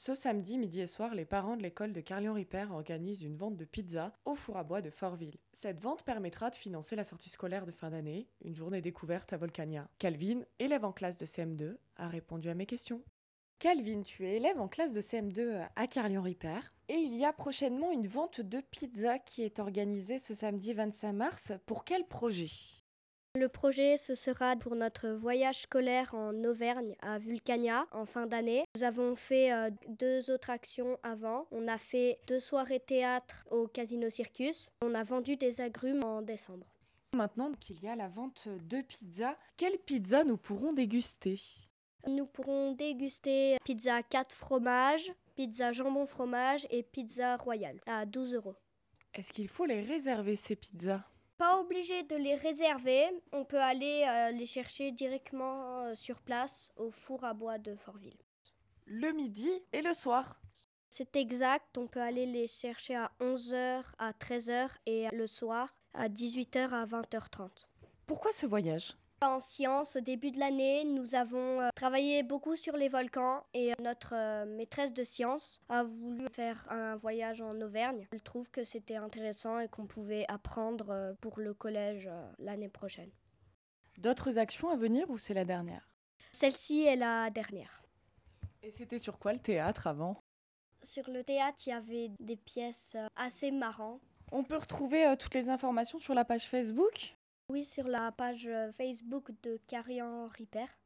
Ce samedi, midi et soir, les parents de l'école de Carlion-Ripert organisent une vente de pizza au four à bois de Fortville. Cette vente permettra de financer la sortie scolaire de fin d'année, une journée découverte à Volcania. Calvin, élève en classe de CM2, a répondu à mes questions. Calvin, tu es élève en classe de CM2 à Carlion-Ripert. Et il y a prochainement une vente de pizza qui est organisée ce samedi 25 mars. Pour quel projet ? Le projet, ce sera pour notre voyage scolaire en Auvergne à Vulcania en fin d'année. Nous avons fait 2 autres actions avant. On a fait 2 soirées théâtre au Casino Circus. On a vendu des agrumes en décembre. Maintenant qu'il y a la vente de pizza, quelle pizza nous pourrons déguster ? Nous pourrons déguster pizza 4 fromages, pizza jambon fromage et pizza royale à 12 €. Est-ce qu'il faut les réserver ces pizzas ? Pas obligé de les réserver, on peut aller les chercher directement sur place au four à bois de Fortville. Le midi et le soir. C'est exact, on peut aller les chercher à 11h, à 13h et le soir à 18h à 20h30. Pourquoi ce voyage ? En sciences, au début de l'année, nous avons travaillé beaucoup sur les volcans et notre maîtresse de sciences a voulu faire un voyage en Auvergne. Elle trouve que c'était intéressant et qu'on pouvait apprendre pour le collège l'année prochaine. D'autres actions à venir ou c'est la dernière ? Celle-ci est la dernière. Et c'était sur quoi le théâtre avant ? Sur le théâtre, il y avait des pièces assez marrantes. On peut retrouver toutes les informations sur la page Facebook ? Oui, sur la page Facebook de Carlion-Ripert.